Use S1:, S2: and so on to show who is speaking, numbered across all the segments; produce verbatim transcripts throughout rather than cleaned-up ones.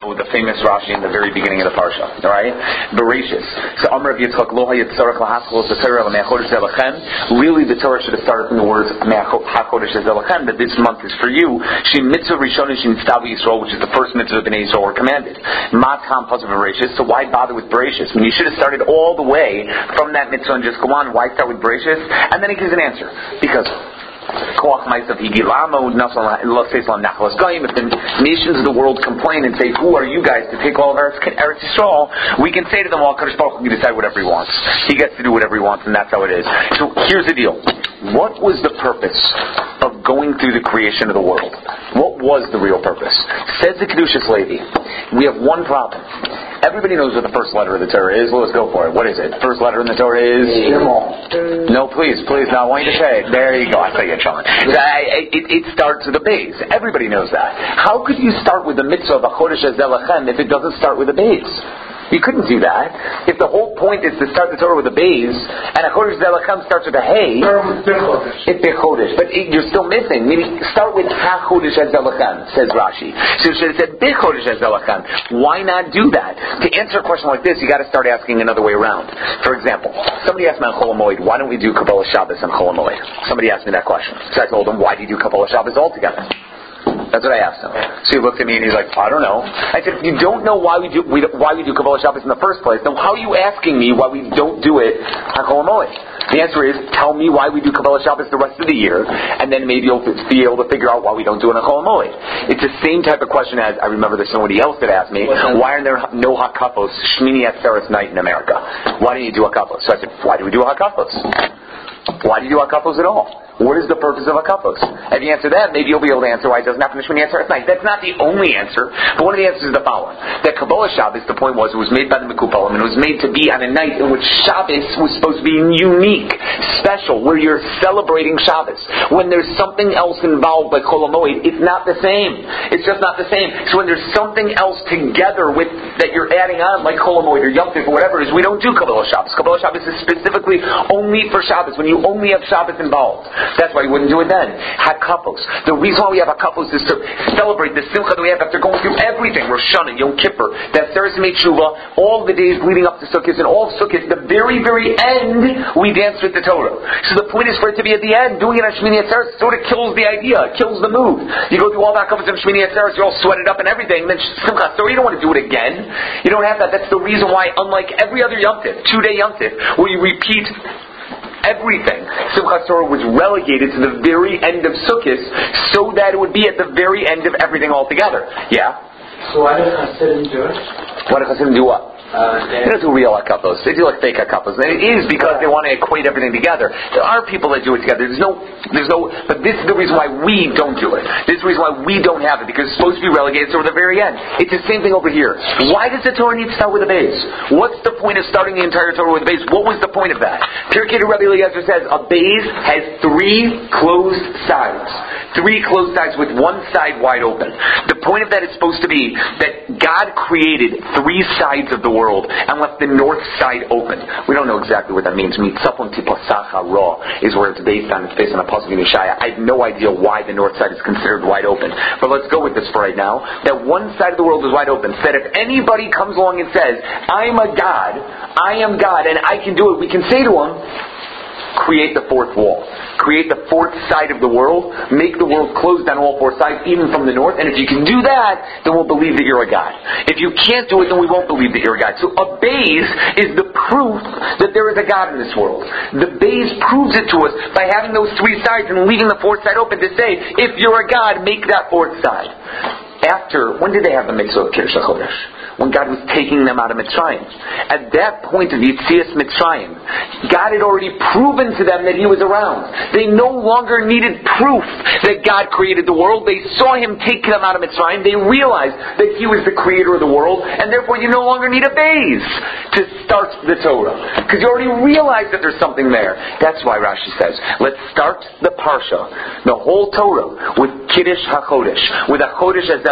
S1: with the famous Rashi in the very beginning of the parsha, all right? Bereshis. So Amar Rav Yitzchak Lo Hayitzarach LaHaskol Zechera LaMe'achodesh Zelachem. Really, the Torah should have started from the words Me'achodesh Zelachem, that this month is for you. She mitzvah Rishonim She Mitzvah Yisrael, which is the first mitzvah of Bnei Yisrael were commanded. Matam Pasuk Bereshis. So why bother with Bereshis? I mean, you should have started all the way from that mitzvah and just go on. Why start with Bereshis? And then he gives an answer because. If the nations of the world complain and say, who are you guys to take all of Eretz Yisrael, we can say to them, well, Kadosh Baruch Hu can decide whatever he wants. He gets to do whatever he wants, and that's how it is. So here's the deal. What was the purpose of going through the creation of the world? What was the real purpose? Says the Kedushas Levi, we have one problem. Everybody knows what the first letter of the Torah is. Let's go for it. What is it? The first letter in the Torah is? No, please, please. Now I want you to say it. There you go. I say it, Sean. It, it starts with a base. Everybody knows that. How could you start with the mitzvah of Achodesh Zelachem if it doesn't start with a base? You couldn't do that. If the whole point is to start the Torah with a base, and Achodesh Zelachem starts with a hey, it's Bechodesh. But it, you're still missing. Maybe start with Hachodesh Zelachem, says Rashi. So you should have said Bechodesh Zelachem. Why not do that? To answer a question like this, you got to start asking another way around. For example, somebody asked me on Chol HaMoed, why don't we do Kabbalah Shabbos on Chol HaMoed? Somebody asked me that question. So I told him, why do you do Kabbalah Shabbos altogether? That's what I asked him. So he looked at me and he's like, I don't know. I said, if you don't know why we do we, why we do Kabbalah Shabbos in the first place, then how are you asking me why we don't do it on Chol HaMoed? The answer is, tell me why we do Kabbalah Shabbos the rest of the year, and then maybe you'll be able to figure out why we don't do it on Chol HaMoed. It's the same type of question as, I remember there's somebody else that asked me, why are there no Hakafos, Shmini Atzeres night in America? Why don't you do Hakafos? So I said, why do we do Hakafos? Why do you do Hakafos at all? What is the purpose of Hakafos? If you answer that, maybe you'll be able to answer why it doesn't happen to Shmini Atzeres night. That's not the only answer, but one of the answers is the following. That Kabbalah Shabbos, the point was, it was made by the Mekupalim, and it was made to be on a night in which Shabbos was supposed to be unique, special, where you're celebrating Shabbos. When there's something else involved, like Chol HaMoed, it's not the same. It's just not the same. So when there's something else together with that you're adding on, like Chol HaMoed or Yom Tov or whatever it is, we don't do Kabbalah Shabbos. Kabbalah Shabbos is specifically only for Shabbos, when you only have Shabbos involved. That's why you wouldn't do it then. Hakafos. The reason why we have Hakafos is to celebrate the simcha that we have after going through everything. Rosh Hashanah, Yom Kippur, that Thursday Tshuva, all the days leading up to Sukkot, and all of Sukkot, the very, very end, we dance with the Torah. So the point is for it to be at the end. Doing it on Shmini Atzeres sort of kills the idea, kills the mood. You go through all that Hakafos on Shmini Atzeres, you're all sweated up and everything, and then Simcha Torah, you don't want to do it again. You don't have that. That's the reason why, unlike every other Yom Tov, two-day Yom Tov, where you repeat everything, Simchat Torah was relegated to the very end of Sukkot so that it would be at the very end of everything altogether. Yeah?
S2: So why does Hasidim do it?
S1: Why does Hasidim do what? Uh, they don't do real hakafos. They do like fake hakafos. And it is because they want to equate everything together. There are people that do it together. There's no, there's no. But this is the reason why we don't do it. This is the reason why we don't have it, because it's supposed to be relegated to the very end. It's the same thing over here. Why does the Torah need to start with a base? What's the point of starting the entire Torah with a base? What was the point of that? Pirkei Rabbi Eliezer says a base has three closed sides. Three closed sides with one side wide open. The point of that is supposed to be that God created three sides of the world and left the north side open. We don't know exactly what that means. Mitzapon tipasacha ra is where it's based on. It's based on a pasuk in Yeshaya. I have no idea why the north side is considered wide open. But let's go with this for right now. That one side of the world is wide open. Said if anybody comes along and says, I'm a God, I am God, and I can do it, we can say to him, create the fourth wall. Create the fourth side of the world. Make the world closed on all four sides, even from the north. And if you can do that, then we'll believe that you're a God. If you can't do it, then we won't believe that you're a God. So a base is the proof that there is a God in this world. The base proves it to us by having those three sides and leaving the fourth side open to say, if you're a God, make that fourth side. After, when did they have the mitzvah of Kirush HaChodesh? When God was taking them out of Mitzrayim. At that point of Yetzias Mitzrayim, God had already proven to them that He was around. They no longer needed proof that God created the world. They saw Him take them out of Mitzrayim. They realized that He was the creator of the world, and therefore you no longer need a base to start the Torah. Because you already realized that there's something there. That's why Rashi says, let's start the Parsha, the whole Torah, with Kiddush HaChodesh, with HaChodesh as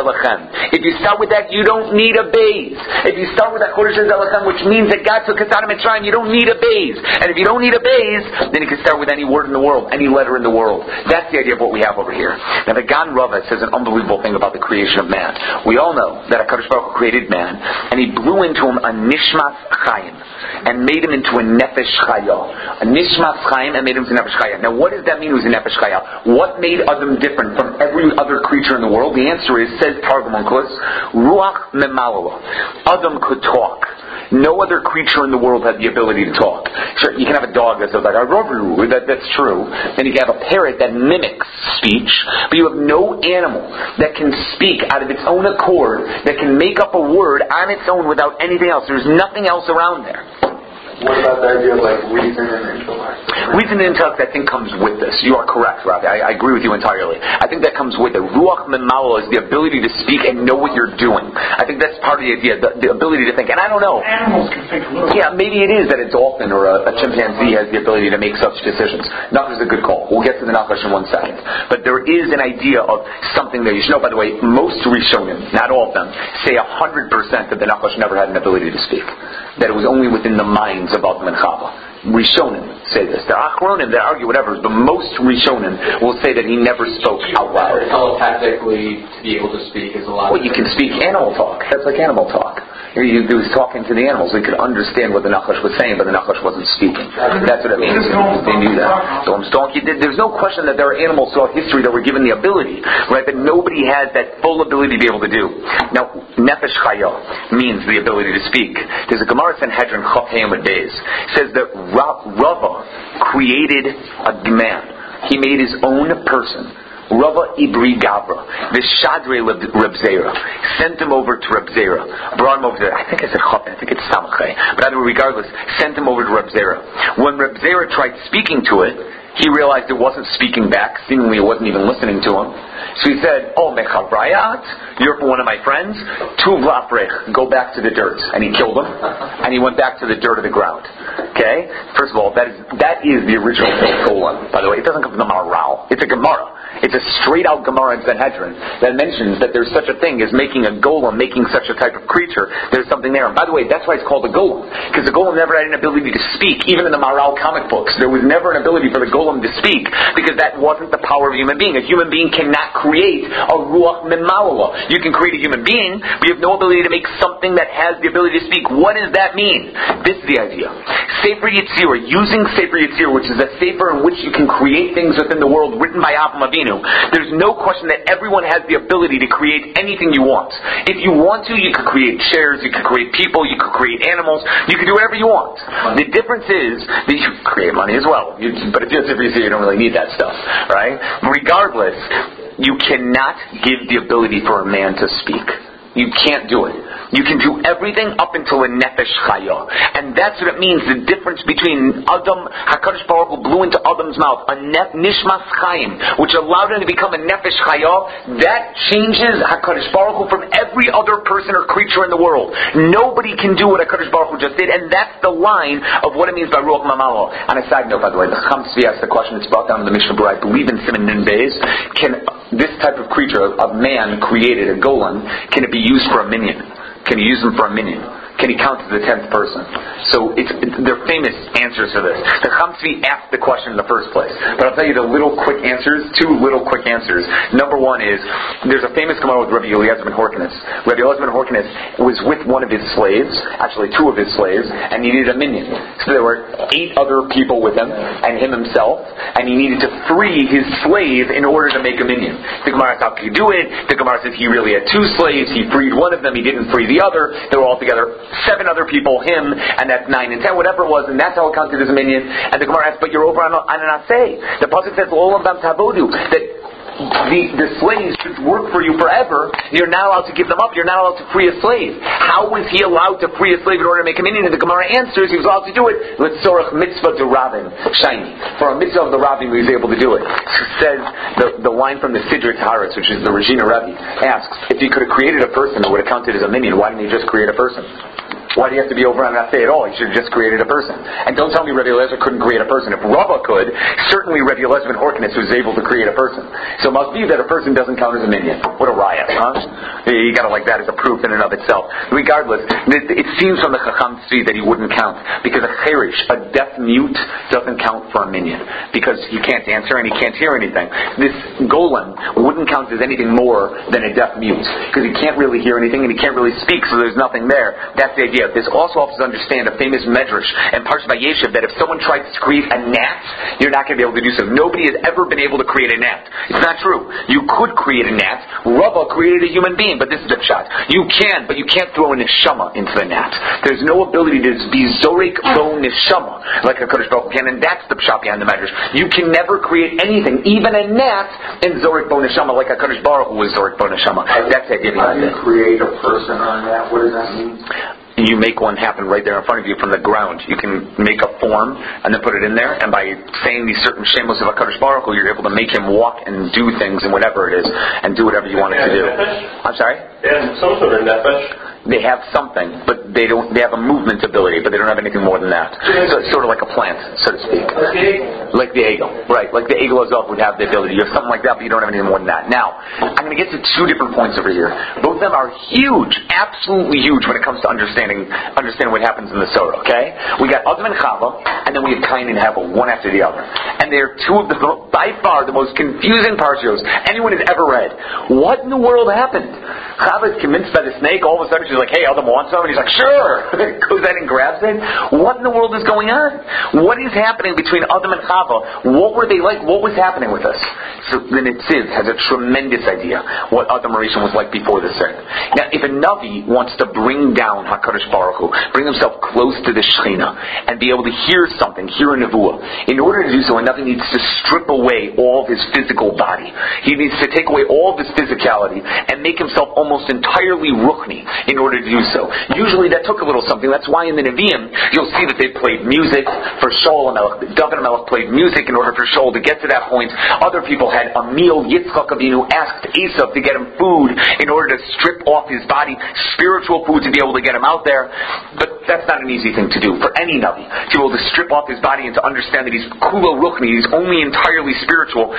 S1: Elechem. If you start with that, you don't need a base. If you start with that Chodesh Elechem, which means that God took us out of Mitzrayim, you don't need a base. And if you don't need a base, then you can start with any word in the world, any letter in the world. That's the idea of what we have over here. Now the Gan Rava says an unbelievable thing about the creation of man. We all know that HaKadosh Baruch Hu created man, and He blew into him a Nishmas Chaim, and made him into a Nefesh Chaya. A Nishmas Chaim, and made him into Nefesh Chaya. Now what does that mean, who's a Nefesh Chaya? What made Adam different from every other creature in the world? The answer is, says Targum Onkelos, Ruach Memalo. Adam could talk. No other creature in the world had the ability to talk. Sure, you can have a dog that says like, I love you, that, that's true. Then you can have a parrot that mimics speech, but you have no animal that can speak out of its own accord, that can make up a word on its own without anything else. There's nothing else around there.
S2: What about the idea of like reason and intellect?
S1: Reason and intellect, I think, comes with this. You are correct, Rabbi. I, I agree with you entirely. I think that comes with it. Ruach memalo is the ability to speak and know what you're doing. I think that's part of the idea, the, the ability to think. And I don't know.
S2: Animals can think a little.
S1: Yeah, maybe it is that a dolphin or a, a chimpanzee has the ability to make such decisions. Nachash is a good call. We'll get to the Nachash in one second. But there is an idea of something that you should know. By the way, most Rishonim, not all of them, say one hundred percent that the Nachash never had an ability to speak. That it was only within the minds of Adam and Chava. Rishonim say this. There are Achronim that argue whatever, but most Rishonim will say that he never spoke out loud.
S3: Telepathically, to be able to speak is a lot.
S1: Well, you can speak animal talk. That's like animal talk. He was talking to the animals. They could understand what the Nachash was saying, but the Nachash wasn't speaking. That's what it means. They knew that. So there's no question that there are animals throughout history that were given the ability, right? But nobody has that full ability to be able to do. Now, Nefesh Chaya means the ability to speak. There's a Gemara Sanhedrin Chaf Hayamid Beis says that Rava created a man. He made his own person. Rava Ibri Gabra, the Shadre Reb Zera, sent him over to Reb Zera, brought him over to, I think I said Chop, I think it's Samachay, but either regardless, sent him over to Reb Zera. When Reb Zera tried speaking to it, he realized it wasn't speaking back, seemingly it wasn't even listening to him. So he said, oh, Mechavrayat, you're one of my friends, Tuv Lafrech, go back to the dirt. And he killed him, and he went back to the dirt of the ground. Okay? First of all, that is that is the original Golem. By the way, it doesn't come from the Maharal. It's a Gemara. It's a straight-out Gemara in Sanhedrin that mentions that there's such a thing as making a golem, making such a type of creature. There's something there. And by the way, that's why it's called a golem. Because the golem never had an ability to speak. Even in the Maharal comic books, there was never an ability for the golem to speak, because that wasn't the power of a human being. A human being cannot create a ruach memala. You can create a human being, but you have no ability to make something that has the ability to speak. What does that mean? This is the idea. Sefer Yetzirah, using Sefer Yetzirah, which is a sefer in which you can create things within the world written by Avraham Avinu. There's no question that everyone has the ability to create anything you want. If you want to, you could create chairs, you could create people, you could create animals, you could do whatever you want. The difference is that you create money as well. You, but if you're Sefer Yetzirah, you don't really need that stuff, right? Regardless, you cannot give the ability for a man to speak. You can't do it. You can do everything up until a nefesh chaya. And that's what it means, the difference between Adam, HaKadosh Baruch Hu blew into Adam's mouth a nef, nishmas chaim, which allowed him to become a nefesh chaya. That changes HaKadosh Baruch Hu from every other person or creature in the world. Nobody can do what HaKadosh Baruch Hu just did, and that's the line of what it means by Ruach Mamalo. On a side note, by the way, the Cham Tzvi asked the question, it's brought down in the Mishnah Berurah, I believe in Siman Nun Beis, can this type of creature, a man created, a golem, can it be used for a minion? Can you use them for a minion? Can he count as the tenth person? So it's, it's they're famous answers to this. The Cham Tzvi asked the question in the first place, but I'll tell you the little quick answers. Two little quick answers. Number one is there's a famous Gemara with Rabbi Eliezer ben Horkenes. Rabbi Eliezer ben Horkenes was with one of his slaves, actually two of his slaves, and he needed a minion. So there were eight other people with him and him himself, and he needed to free his slave in order to make a minion. The Gemara asked, how could you do it? The Gemara says he really had two slaves. He freed one of them. He didn't free the other. They were all together. Seven other people, him, and that's nine and ten, whatever it was, and that's how it counted as a minion. And the Gemara asks, but you're over on, on an asay. The pasuk says, all of them tavodu, that the, the slaves should work for you forever. You're not allowed to give them up. You're not allowed to free a slave. How was he allowed to free a slave in order to make a minion? And the Gemara answers, he was allowed to do it. L'tzorach mitzvah de Rabin, shiny. For a mitzvah of the Rabin, he was able to do it. It says, the, the line from the Sidrei Haaretz, which is the Regina Rebbe, asks, if he could have created a person that would have counted as a minion, why didn't he just create a person? Why do you have to be over on Natseh at all? He should have just created a person. And don't tell me Rabbi Eliezer couldn't create a person. If Rava could, certainly Rabbi Eliezer ben Horkinus was able to create a person. So it must be that a person doesn't count as a minion. What a riot, huh? You gotta like that as a proof in and of itself. Regardless, it, it seems from the Chacham Tzvi that he wouldn't count. Because a cherish, a deaf mute, doesn't count for a minion. Because he can't answer and he can't hear anything. This golem wouldn't count as anything more than a deaf mute. Because he can't really hear anything and he can't really speak, so there's nothing there. That's the idea. This also helps us understand a famous medrash and Parshat Vayeshev that if someone tries to create a gnat, you're not going to be able to do so. Nobody has ever been able to create a gnat. It's not true. You could create a gnat. Rava created a human being, but this is the pshat. You can, but you can't throw a neshama into the gnat. There's no ability to be zorek bo neshama like a Kodesh Baruch Hu can, and that's the pshat behind the medrash. You can never create anything, even a gnat, in zorek bo neshama like a Kodesh Baruch Hu was zorek bo neshama. That's the idea behind it.
S2: How do you create a person on that? What does that mean?
S1: You make one happen right there in front of you from the ground. You can make a form and then put it in there, and by saying these certain shemos of HaKadosh Baruch Hu, you're able to make him walk and do things and whatever it is, and do whatever you want it to do. I'm sorry?
S4: And some sort of nefesh.
S1: They have something, but they don't. They have a movement ability, but they don't have anything more than that. So it's sort of like a plant, so to speak. Like the eagle, right? Like the eagle itself would have the ability. You have something like that, but you don't have anything more than that. Now, I'm going to get to two different points over here. Both of them are huge, absolutely huge when it comes to understanding understanding what happens in the Torah. Okay, we got Adam and Chava, and then we have Cain and Hevel, one after the other, and they are two of the by far the most confusing parshiyos anyone has ever read. What in the world happened? Chava is convinced by the snake. All of a sudden, she's like, "Hey, Adam wants some," and he's like, "Sure." Goes in and grabs it. What in the world is going on? What is happening between Adam and Chava? What were they like? What was happening with us? So the Netziv has a tremendous idea what Adam Rishon was like before the sin. Now, if a Navi wants to bring down HaKadosh Baruch Hu, bring himself close to the Shekhinah, and be able to hear something, hear a nevuah, in order to do so, a Navi needs to strip away all of his physical body. He needs to take away all of his physicality and make himself almost entirely ruchni in order to do so. Usually that took a little something. That's why in the Nevi'im, you'll see that they played music for Shaul HaMelech. David HaMelech played music in order for Shaul to get to that point. Other people had a meal. Yitzchak Avinu asked Esav to get him food in order to strip off his body, spiritual food to be able to get him out there. But that's not an easy thing to do for any Navi. To be able to strip off his body and to understand that he's Kulo Ruchni, he's only entirely spiritual.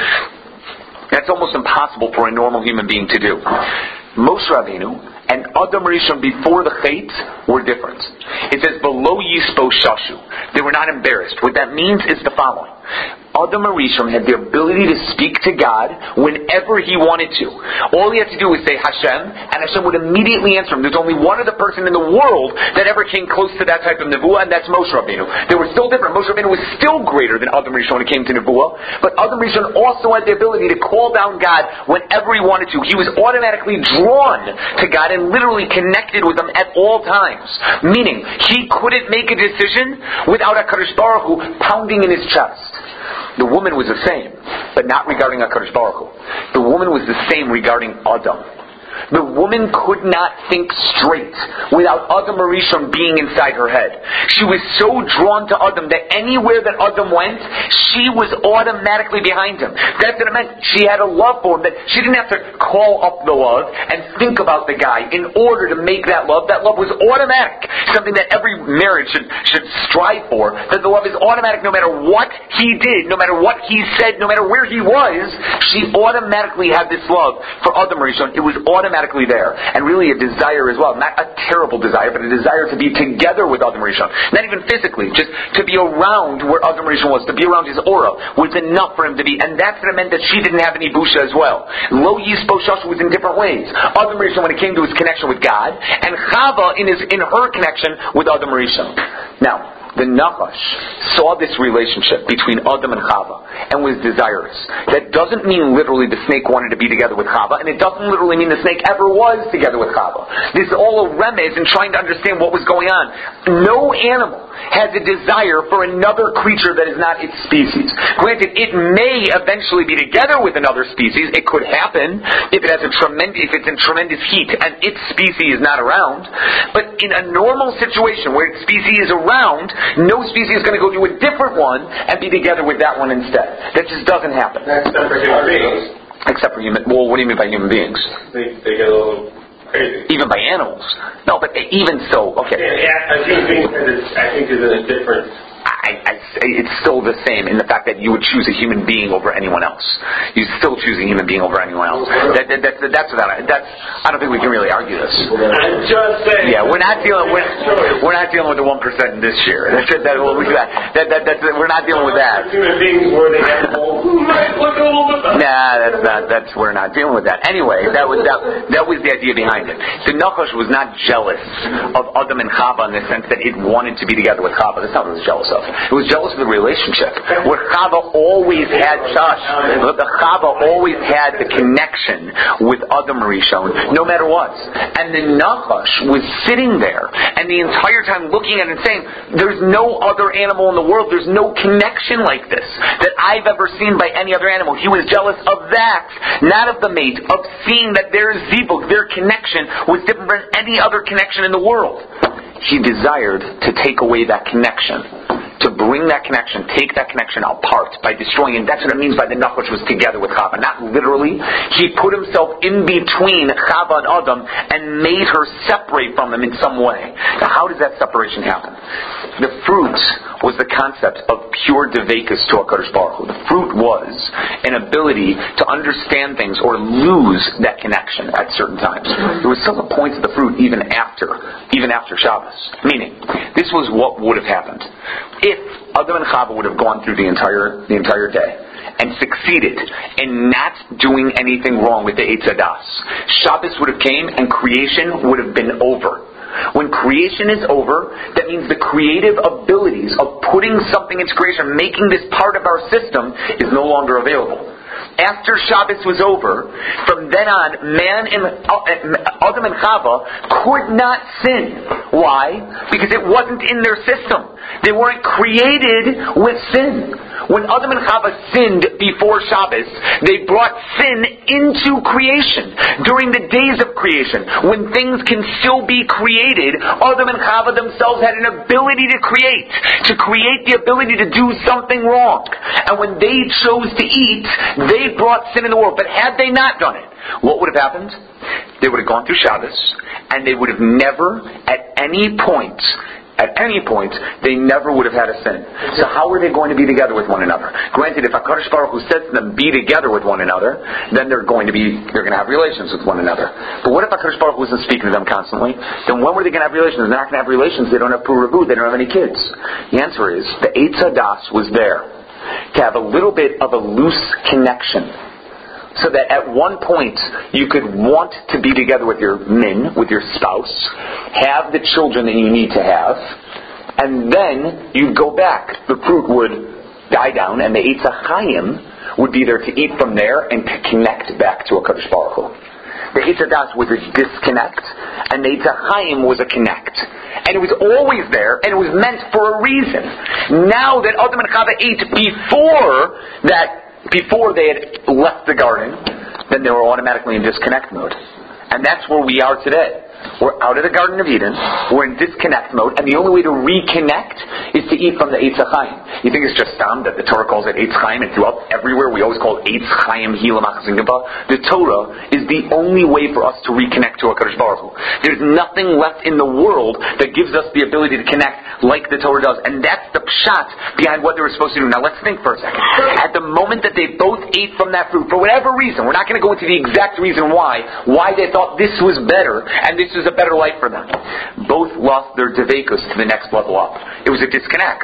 S1: That's almost impossible for a normal human being to do. Moshe Rabbeinu and Adam Rishon before the Chait were different. It says, below Yispo Shashu. They were not embarrassed. What that means is the following. Adam Rishon had the ability to speak to God whenever he wanted to. All he had to do was say Hashem, and Hashem would immediately answer him. There's only one other person in the world that ever came close to that type of nevuah, and that's Moshe Rabbeinu. They were still different. Moshe Rabbeinu was still greater than Adam Rishon when it came to nevuah, but Adam Rishon also had the ability to call down God whenever he wanted to. He was automatically drawn to God and literally connected with him at all times. Meaning, he couldn't make a decision without HaKadosh Baruch Hu pounding in his chest. The woman was the same, but not regarding HaKadosh Baruch Hu. The woman was the same regarding Adam. The woman could not think straight without Adam Rishon being inside her head. She was so drawn to Adam that anywhere that Adam went, she was automatically behind him. That's what it meant. She had a love for him that she didn't have to call up the love and think about the guy in order to make that love. That love was automatic. Something that every marriage should, should strive for. That the love is automatic no matter what he did, no matter what he said, no matter where he was. She automatically had this love for Adam Rishon. It was automatic. automatically there, and really a desire as well, not a terrible desire, but a desire to be together with Adam Rishon, not even physically, just to be around where Adam Rishon was, to be around his aura was enough for him to be, and that's what it meant that she didn't have any busha as well. Lo Yispo Shashu was in different ways. Adam Rishon when it came to his connection with God, and Chava in his in her connection with Adam Rishon. Now, the Nachash saw this relationship between Adam and Chava and was desirous. That doesn't mean literally the snake wanted to be together with Chava, and it doesn't literally mean the snake ever was together with Chava. This is all a remez in trying to understand what was going on. No animal has a desire for another creature that is not its species. Granted, it may eventually be together with another species. It could happen if it has a tremendous, if it's in tremendous heat and its species is not around. But in a normal situation where its species is around, no species is going to go to a different one and be together with that one instead. That just doesn't happen.
S4: Except for human beings.
S1: Except for human. Well, what do you mean by human beings?
S4: They, they get a little crazy.
S1: Even by animals. No, but okay, even so, okay.
S4: Yeah, as human beings, I think is in a different.
S1: I, I say it's still the same in the fact that you would choose a human being over anyone else. You still choose a human being over anyone else. That, that, that, that's without. That's. I don't think we can really argue this.
S4: I'm just saying.
S1: Yeah, we're not dealing. We're, we're not dealing with the one percent this year. That's it. That, well, we, that, that, that, that's, we're not dealing with that.
S4: Human beings were the animal who might look a little bit better.
S1: Nah, that's not. That's we're not dealing with that. Anyway, that was that. That was the idea behind it. The Nachash was not jealous of Adam and Chava in the sense that it wanted to be together with Chava. That's not what it was jealous of. It was jealous of the relationship. Where Chava always had Shush. The Chava always had the connection with Adam Rishon, no matter what. And the Nachash was sitting there, and the entire time looking at it and saying, "There's no other animal in the world. There's no connection like this that I've ever seen by any other animal." He was jealous of that, not of the mate, of seeing that their zibuk, their connection, was different from any other connection in the world. He desired to take away that connection. To bring that connection, take that connection apart by destroying it. That's what it means by the Nachash was together with Chava. Not literally. He put himself in between Chava and Adam and made her separate from them in some way. Now, how does that separation happen? The fruit was the concept of pure devekus to HaKadosh Baruch Hu. The fruit was an ability to understand things or lose that connection at certain times. There was still a point of the fruit even after, even after Shabbos. Meaning, this was what would have happened. If Adam and Chava would have gone through the entire the entire day and succeeded in not doing anything wrong with the Eitz Hadas, Shabbos would have came and creation would have been over. When creation is over, that means the creative abilities of putting something into creation, making this part of our system, is no longer available. After Shabbos was over, from then on, man and Adam and Chava could not sin. Why? Because it wasn't in their system. They weren't created with sin. When Adam and Chava sinned before Shabbos, they brought sin into creation. During the days of creation, when things can still be created, Adam and Chava themselves had an ability to create. To create the ability to do something wrong. And when they chose to eat, they brought sin in the world. But had they not done it, what would have happened? They would have gone through Shabbos, and they would have never, at any point, At any point, they never would have had a sin. So how are they going to be together with one another? Granted, if HaKadosh Baruch Hu says to them, be together with one another, then they're going to be, they're going to have relations with one another. But what if HaKadosh Baruch Hu isn't speaking to them constantly? Then when were they going to have relations? They're not going to have relations. They don't have Puravu. They don't have any kids. The answer is, the Eitz Hadas was there to have a little bit of a loose connection. So that at one point you could want to be together with your min, with your spouse, have the children that you need to have, and then you'd go back. The fruit would die down, and the Eitz HaChaim would be there to eat from there and to connect back to HaKadosh Baruch Hu. The Eitz Hadas was a disconnect, and the Eitz HaChaim was a connect. And it was always there, and it was meant for a reason. Now that Adam and Chava ate before that Before they had left the garden, then they were automatically in disconnect mode. And that's where we are today. We're out of the Garden of Eden, we're in disconnect mode, and the only way to reconnect is to eat from the Eitz HaChaim. You think it's just Stam that the Torah calls it Eitz Chaim, and throughout everywhere we always call it Eitz Chaim Hila Machzin Gimba? The Torah is the only way for us to reconnect to HaKadosh Baruch Hu. There's nothing left in the world that gives us the ability to connect like the Torah does, and that's the pshat behind what they were supposed to do. Now let's think for a second. At the moment that they both ate from that fruit, for whatever reason, we're not going to go into the exact reason why, why they thought this was better, and this was a better life for them. Both lost their devekus to the next level up. It was a disconnect.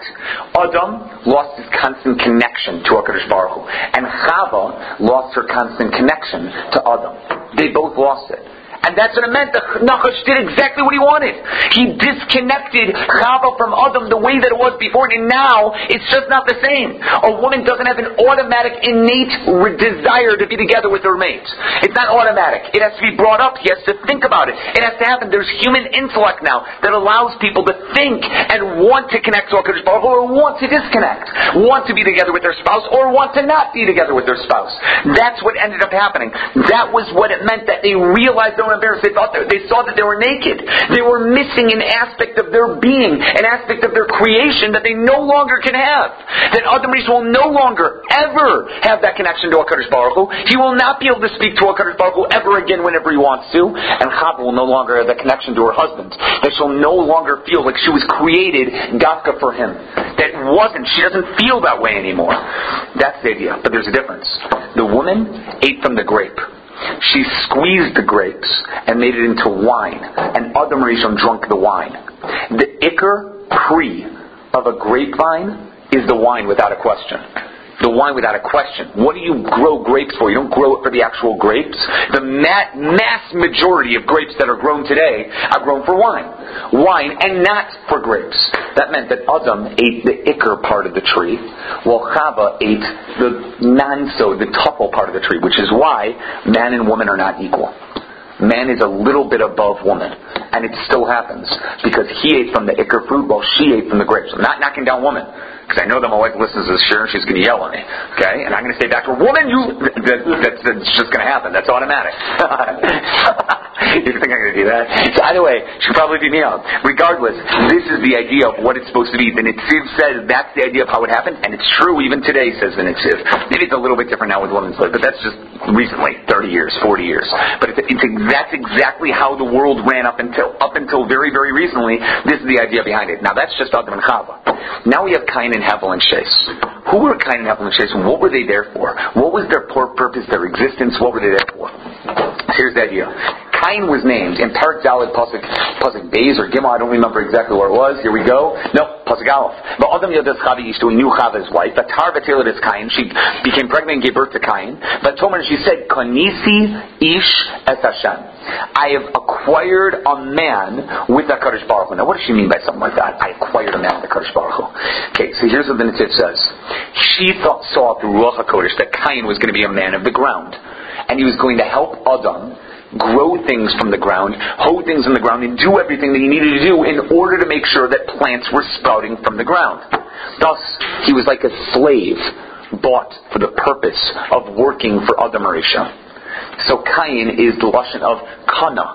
S1: Adam lost his constant connection to HaKadosh Baruch Hu, and Chava lost her constant connection to Adam. They both lost it. And that's what it meant. The Nachash did exactly what he wanted. He disconnected Chava from Adam the way that it was before, and now it's just not the same. A woman doesn't have an automatic, innate desire to be together with her mate. It's not automatic. It has to be brought up. He has to think about it. It has to happen. There's human intellect now that allows people to think and want to connect to HaKadosh Baruch Hu, or want to disconnect, want to be together with their spouse, or want to not be together with their spouse. That's what ended up happening. That was what it meant, that they realized their were embarrassed. They thought that, they saw that they were naked. They were missing an aspect of their being, an aspect of their creation that they no longer can have. That Adam Rishon will no longer, ever have that connection to HaKadosh Baruch Hu. He will not be able to speak to HaKadosh Baruch Hu ever again whenever he wants to. And Chava will no longer have that connection to her husband. That she'll no longer feel like she was created Dafka for him. That wasn't. She doesn't feel that way anymore. That's the idea. But there's a difference. The woman ate from the grape. She squeezed the grapes and made it into wine. And Adam Rishon drunk the wine. The Iker Pri of a grapevine is the wine without a question. The wine without a question. What do you grow grapes for? You don't grow it for the actual grapes. The ma- mass majority of grapes that are grown today are grown for wine. Wine and not for grapes. That meant that Adam ate the Iker part of the tree, while Chava ate the non-so, the tuple part of the tree, which is why man and woman are not equal. Man is a little bit above woman. And it still happens. Because he ate from the Iker fruit while she ate from the grapes. I'm not knocking down woman. Because I know that my wife listens to this share and she's going to yell at me. Okay? And I'm going to say back to her, woman, you... That, that's, that's just going to happen. That's automatic. You think I'm going to do that? So either way, she'll probably beat me up. Regardless, this is the idea of what it's supposed to be. The Netziv says that's the idea of how it happened. And it's true even today, says the Netziv. Maybe it's a little bit different now with women's life, but that's just recently, thirty years, forty years. But it's, it's that's exactly how the world ran up until up until very, very recently. This is the idea behind it. Now that's just Adam and Chava. Now we have Cain and Hevel and Shes. Who were Cain and Hevel and Shes? What were they there for? What was their purpose, their existence? What were they there for? So here's the idea. Cain was named in Parak Daled Pasuk Pasuk Beis or Gimel. I don't remember exactly where it was. Here we go. No, Pasuk Aleph. But Adam Yodas Chava Yishtu, he knew Chava's wife. But Tar Batelet is Cain. She became pregnant and gave birth to Cain. But Tomer, she said, Konisi Ish Es Hashem. I have acquired a man with the HaKadosh Baruch Hu. Now, what does she mean by something like that? I acquired a man with the HaKadosh Baruch Hu. Okay, so here's what the Netziv says. She thought, saw through Ruach HaKodesh that Cain was going to be a man of the ground. And he was going to help Adam grow things from the ground, hoe things in the ground, and do everything that he needed to do in order to make sure that plants were sprouting from the ground. Thus, he was like a slave bought for the purpose of working for Adam Arisha. So Cain is the lashon of kana.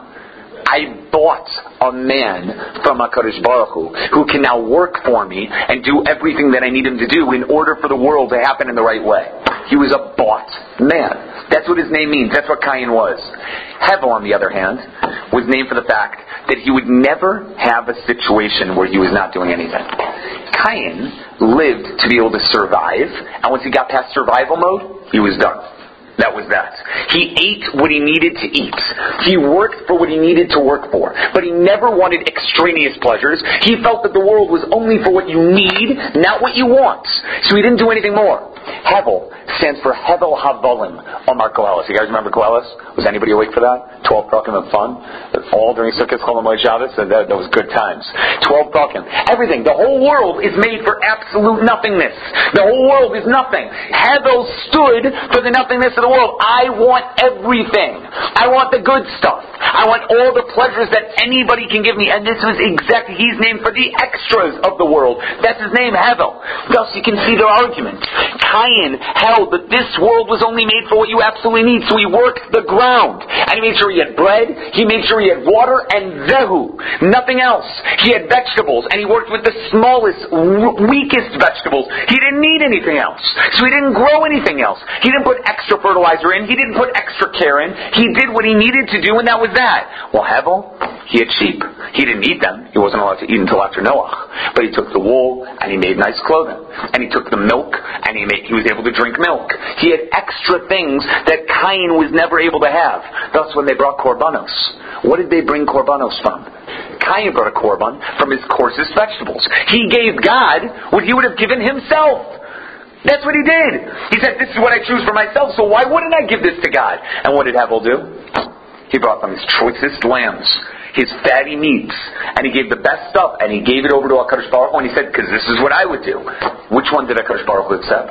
S1: I bought a man from HaKadosh Baruch Hu who can now work for me and do everything that I need him to do in order for the world to happen in the right way. He was a bought man. That's what his name means. That's what Cain was. Hevel, on the other hand, was named for the fact that he would never have a situation where he was not doing anything. Cain lived to be able to survive, and once he got past survival mode, he was done. That was that. He ate what he needed to eat. He worked for what he needed to work for. But he never wanted extraneous pleasures. He felt that the world was only for what you need, not what you want. So he didn't do anything more. Hevel stands for Hevel Havolim, Omar Koheles. You guys remember Koheles? Was anybody awake for that? Twelve Prakim of fun? All during Sukkot, Chol Hamoed Shabbos? That, that was good times. Twelve Prakim. Everything. The whole world is made for absolute nothingness. The whole world is nothing. Hevel stood for the nothingness of the world. I want everything. I want the good stuff. I want all the pleasures that anybody can give me. And this was exactly, he's named for the extras of the world. That's his name, Hevel. Thus you can see their argument. Cain held that this world was only made for what you absolutely need, so he worked the ground. And he made sure he had bread, he made sure he had water, and zehu. Nothing else. He had vegetables, and he worked with the smallest, weakest vegetables. He didn't need anything else. So he didn't grow anything else. He didn't put extra fertilizer in, he didn't put extra care in. He did what he needed to do, and that was that. Well, Hevel, he had sheep. He didn't eat them. He wasn't allowed to eat until after Noah. But he took the wool, and he made nice clothing. And he took the milk, and he made he was able to drink milk. He had extra things that Cain was never able to have. Thus, when they brought korbanos, what did they bring korbanos from? Cain brought a korban from his coarsest vegetables. He gave God what he would have given himself. That's what he did. He said, this is what I choose for myself, so why wouldn't I give this to God? And what did Hevel do? He brought them his choicest lambs, his fatty meats, and he gave the best stuff, and he gave it over to HaKadosh Baruch Hu, and he said, because this is what I would do. Which one did HaKadosh Baruch Hu accept?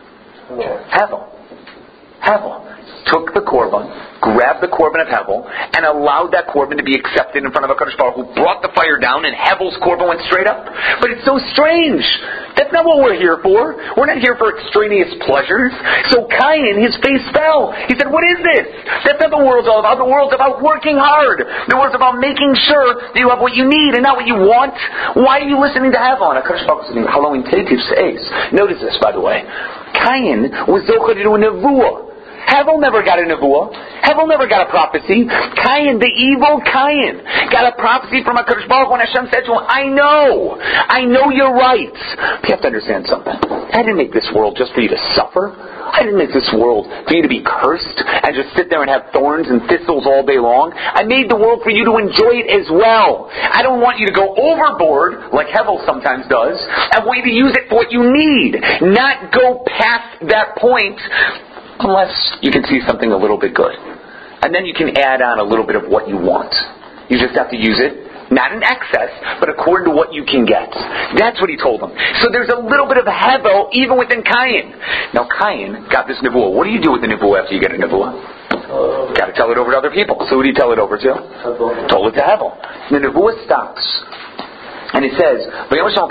S1: Hevel. Hevel took the korban, grabbed the korban of Hevel, and allowed that korban to be accepted in front of HaKadosh Baruch Hu, brought the fire down, and Hevel's korban went straight up. But it's so strange. That's not what we're here for. We're not here for extraneous pleasures. So Cain, his face fell. He said, what is this? That's not the world's all about. The world's about working hard. The world's about making sure that you have what you need and not what you want. Why are you listening to Hevel? And HaKadosh Baruch Hu Halloween Tetiv says, notice this, by the way. Cain was zocher to a nevuah. Hevel never got a nevuah. Hevel never got a prophecy. Cain, the evil Cain, got a prophecy from HaKadosh Baruch Hu when Hashem said to him, I know. I know you're right. But you have to understand something. I didn't make this world just for you to suffer. I didn't make this world for you to be cursed and just sit there and have thorns and thistles all day long. I made the world for you to enjoy it as well. I don't want you to go overboard, like Hevel sometimes does. I want you to use it for what you need, not go past that point unless you can see something a little bit good. And then you can add on a little bit of what you want. You just have to use it, not in excess, but according to what you can get. That's what he told them. So there's a little bit of Hevel even within Cain. Now Cain got this nevuah. What do you do with the nevuah after you get a nevuah? Uh, Got to tell it over to other people. So who do you tell it over to? Hevel. Told it to Hevel. The nevuah stops. And it says, et cetera.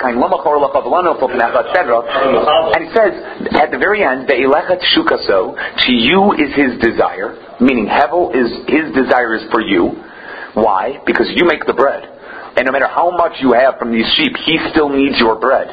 S1: And it says, at the very end, to you is his desire, meaning Hevel is, his desire is for you. Why? Because you make the bread. And no matter how much you have from these sheep, he still needs your bread.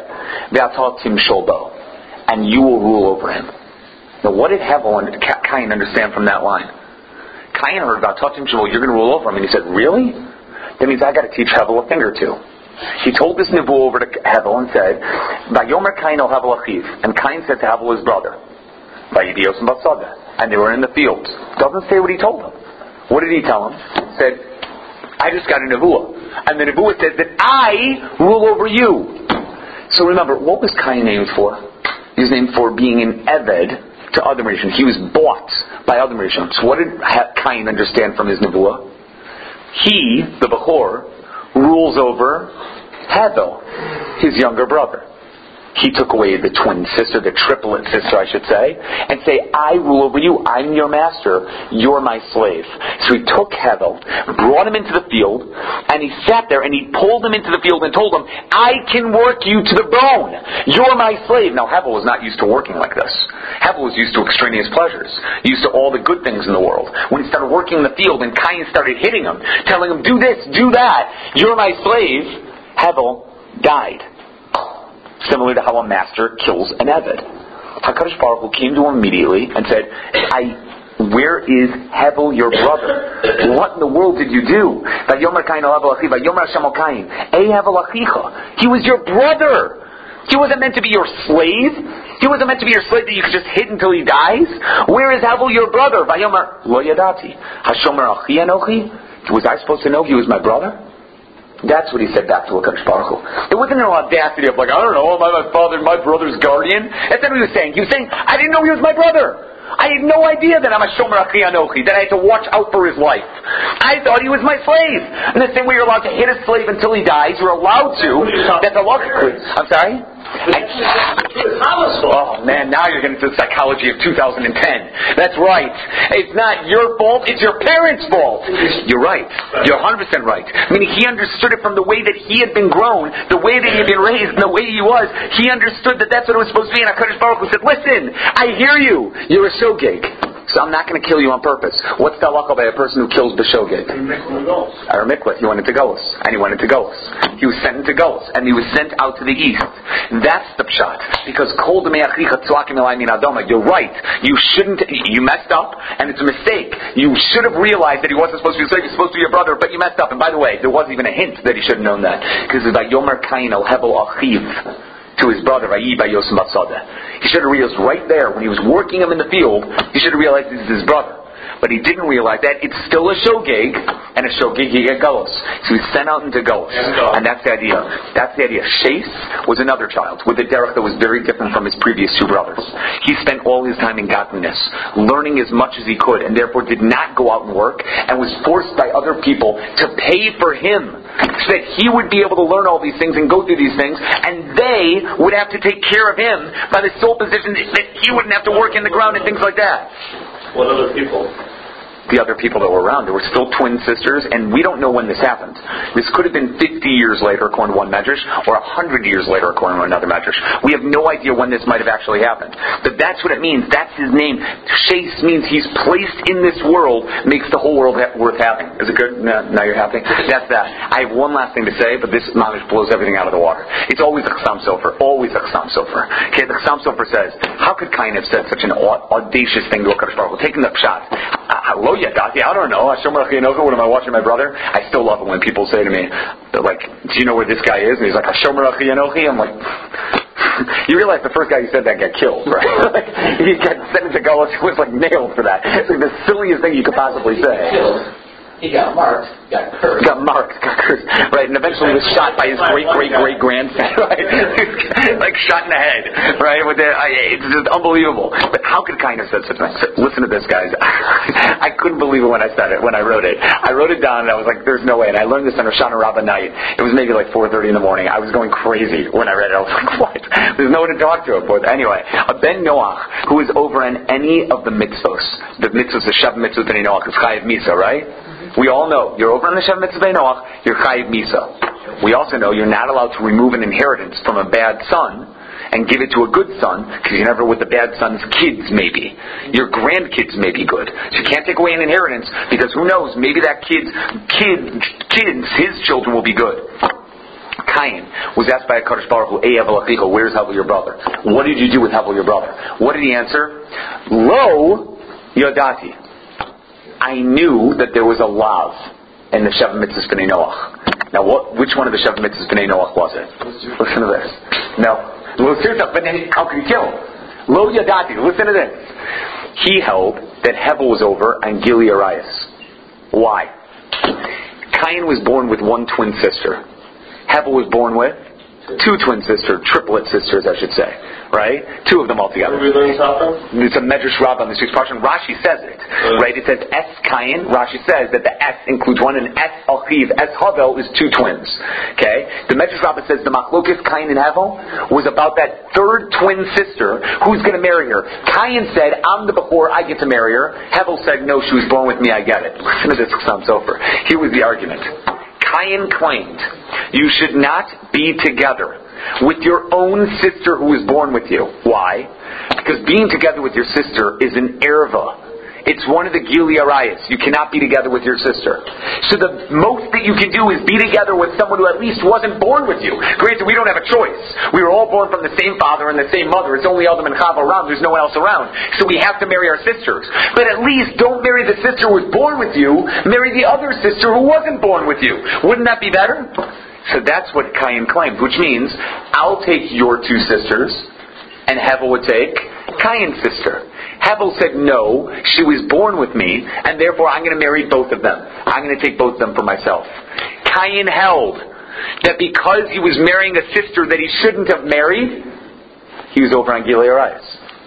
S1: And you will rule over him. Now what did Hevel and Cain understand from that line? Cain heard about Tatim Shol, you're going to rule over him. And he said, really? That means I got to teach Hevel a thing or two. He told this nevuah over to Hevel and said, Vayomer Cain el Hevel achiv. And Cain said to Hevel his brother, Vayidios and Batsada. And they were in the fields. Doesn't say what he told them. What did he tell him? He said, I just got a nevuah. And the nevuah says that I rule over you. So remember, what was Cain named for? He was named for being an Eved to other nations. He was bought by other nations. So what did Cain understand from his nevuah? He, the Bechor, rules over Hevel, his younger brother. He took away the twin sister, the triplet sister, I should say, and say, I rule over you. I'm your master. You're my slave. So he took Hevel, brought him into the field, and he sat there and he pulled him into the field and told him, I can work you to the bone. You're my slave. Now Hevel was not used to working like this. Hevel was used to extraneous pleasures, used to all the good things in the world. When he started working in the field and Cain started hitting him, telling him, do this, do that, you're my slave, Hevel died. Similar to how a master kills an Eved. HaKadosh Baruch Hu came to him immediately and said, I, where is Hevel, your brother? What in the world did you do? He was your brother. He wasn't meant to be your slave. He wasn't meant to be your slave that you could just hit until he dies. Where is Hevel, your brother? Was I supposed to know he was my brother? That's what he said back to HaKadosh Baruch Hu. It wasn't an audacity of like, I don't know, am I my father and my brother's guardian? That's not what he was saying. He was saying, I didn't know he was my brother. I had no idea that I'm a Shomer Achi Anochi, that I had to watch out for his life. I thought he was my slave. In the same way you're allowed to hit a slave until he dies, you're allowed to. That's a law. I'm sorry? I, oh man, now you're getting into the psychology of two thousand ten. That's right. It's not your fault, it's your parents' fault. You're right. You're one hundred percent right. Meaning he understood it from the way that he had been grown, the way that he had been raised, and the way he was. He understood that that's what it was supposed to be, and HaKadosh Baruch Hu said, listen, I hear you. You're a shogeg. So I'm not going to kill you on purpose. What's the halacha by a person who kills b'shogeg? Or mikwet. He went into Golos. And he went into Golos. He was sent into Golos. And he was sent out to the east. That's the pshat. Because kol d'mei achicha tzuakim elai min adama. You're right. You shouldn't, you messed up, and it's a mistake. You should have realized that he wasn't supposed to be a slave, he was supposed to be your brother, but you messed up. And by the way, there wasn't even a hint that he should have known that. Because it's like Yomer Cain el Hevel achiv. To his brother, he should have realized right there when he was working him in the field, he should have realized this is his brother. But he didn't realize that. It's still a shogeg, and a shogeg he get Golos. So he's sent out into Golos. And that's the idea. That's the idea. Shais was another child with a derech that was very different from his previous two brothers. He spent all his time in godliness, learning as much as he could, and therefore did not go out and work, and was forced by other people to pay for him, so that he would be able to learn all these things and go through these things, and they would have to take care of him by the sole position that he wouldn't have to work in the ground and things like that.
S4: What other people?
S1: the other people that were around. There were still twin sisters, and we don't know when this happened. This could have been fifty years later, according to one medrash, or one hundred years later, according to another medrash. We have no idea when this might have actually happened. But that's what it means. That's his name. Shais means he's placed in this world, makes the whole world ha- worth having. Is it good? No, now you're happy? That's that. I have one last thing to say, but this mamish blows everything out of the water. It's always a Chassam Sofer. Always a Chassam Sofer. Okay, the Chassam Sofer says, how could Cain have said such an audacious thing to HaKadosh Baruch Hu? Taking the pshat. Hello, Yadati. I don't know. Hashem Baruch Hu, what am I watching my brother? I still love it when people say to me, they're like, do you know where this guy is? And he's like, Hashem Baruch Hu. I'm like, you realize the first guy who said that got killed, right? Like, he got sentenced to go, he was like nailed for that. It's like the silliest thing you could possibly say.
S3: He got marked, got cursed.
S1: Got marked, got cursed. Right, and eventually was shot by his great, great, great grandson, right? Like shot in the head, right? With the, I, it's just unbelievable. But how could Cain have said such a thing? Listen to this, guys. I couldn't believe it when I said it, when I wrote it. I wrote it down and I was like, there's no way. And I learned this on Hoshana Rabbah night. It was maybe like four thirty in the morning. I was going crazy when I read it. I was like, what? There's no one to talk to it. But anyway, a Ben Noach, who is over on any of the mitzvos, the mitzvos, the Shav mitzvot Ben Noach, is Chayiv Misa, right? We all know, you're over on the Shav Mitzvah Noach, you're Chayiv Misa. We also know you're not allowed to remove an inheritance from a bad son and give it to a good son, because you're never with the bad son's kids, maybe. Your grandkids may be good. So you can't take away an inheritance, because who knows, maybe that kid's kid, kids, his children will be good. Cain was asked by HaKadosh Baruch Hu, Ey Hevel Achicha, where's Hevel your brother? What did you do with Hevel your brother? What did he answer? Lo Yodati. I knew that there was a lav in the Shav Mitzvahs B'nai Noach. Now, what? Which one of the Shav Mitzvahs B'nai Noach was it? Listen to this. No. But then how could he kill him? Lo Yadati. Listen to this. He held that Hevel was over on Gili Arias. Why? Cain was born with one twin sister. Hevel was born with two twin sisters, triplet sisters, I should say. Right? Two of them altogether.
S4: Where we learn from?
S1: It's a Medrash Rabbah on this week's parsha. Rashi says it.
S4: Uh,
S1: right? It says Es Cain. Rashi says that the S includes one, and Es Achiv, Es Havel is two twins. Okay? The Medrash Rabbah says the Machlokes Cain and Hevel was about that third twin sister who's going to marry her. Cain said, I'm the before, I get to marry her. Hevel said, no, she was born with me, I get it. Listen to this, Chassam Sofer. Here was the argument. Cain claimed, you should not be together with your own sister who was born with you. Why? Because being together with your sister is an erva. It's one of the Gili Arayas. You cannot be together with your sister. So the most that you can do is be together with someone who at least wasn't born with you. Granted, we don't have a choice. We were all born from the same father and the same mother. It's only Adam and Chava around. There's no one else around. So we have to marry our sisters. But at least don't marry the sister who was born with you. Marry the other sister who wasn't born with you. Wouldn't that be better? So that's what Cain claimed, which means I'll take your two sisters, and Hevel would take Cain's sister. Hevel said, no, she was born with me, and therefore I'm going to marry both of them. I'm going to take both of them for myself. Cain held that because he was marrying a sister that he shouldn't have married, he was over on Gili Arayas.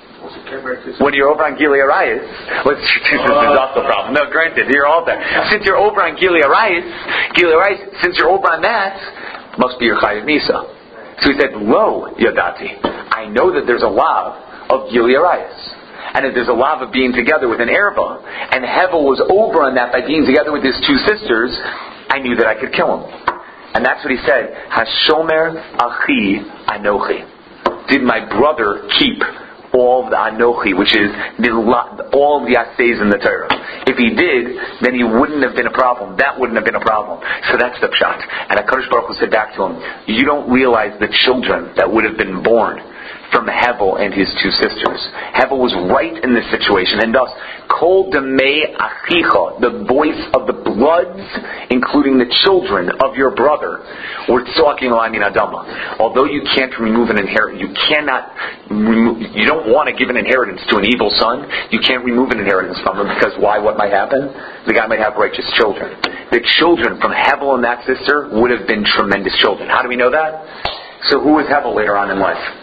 S1: When you're over on Gili Arayas, let's this is also a problem. No, granted, you're all there. Since you're over on Gili Arayas, Gili Arayas, since you're over on that, must be your Chayiv Misa. So he said, Lo Yadati. I know that there's a law of Gili Arayas. And that there's a law of being together with an erva. And Hevel was over on that by being together with his two sisters. I knew that I could kill him. And that's what he said. Hashomer Achi Anochi. Did my brother keep all of the Anochi, which is the, all of the Ases in the Torah? If he did, then he wouldn't have been a problem. That wouldn't have been a problem. So that's the pshat. And HaKadosh Baruch Hu said back to him, you don't realize the children that would have been born from Hevel and his two sisters. Hevel was right in this situation, and thus, Kol Demei Achicha, the voice of the bloods, including the children of your brother, were talking Lamin Adama. Although you can't remove an inheritance, you cannot remove, you don't want to give an inheritance to an evil son, you can't remove an inheritance from him, because why, what might happen? The guy might have righteous children. The children from Hevel and that sister would have been tremendous children. How do we know that? So who was Hevel later on in life?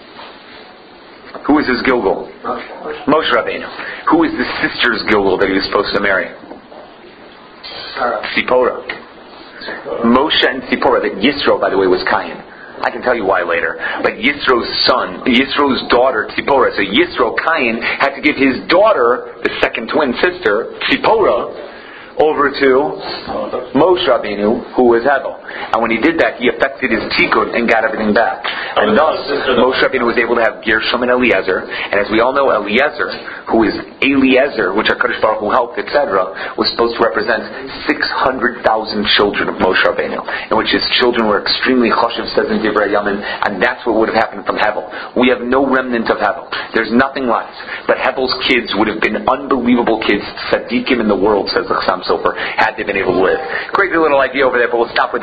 S1: Who is his Gilgal? Moshe. Moshe Rabbeinu. Who is the sister's Gilgal that he was supposed to marry? Sarah. Sipporah. Moshe and Sipporah. That Yisro, by the way, was Cain. I can tell you why later. But Yisro's son, Yisro's daughter, Tzipporah. So Yisro, Cain, had to give his daughter, the second twin sister, Tzipporah, over to Moshe Rabbeinu, who was Hevel. And when he did that, he affected his tikkun and got everything back. And thus, Moshe Rabbeinu was able to have Gershom and Eliezer. And as we all know, Eliezer, who is Eliezer, which HaKadosh Baruch Hu helped, et cetera, was supposed to represent six hundred thousand children of Moshe Rabbeinu, in which his children were extremely choshev, says in Divrei Yamin, and that's what would have happened from Hevel. We have no remnant of Hevel. There's nothing left. But Hevel's kids would have been unbelievable kids, tzaddikim in the world, says the Chassam Sofer, had they been able to live. Crazy little idea over there, but we'll stop with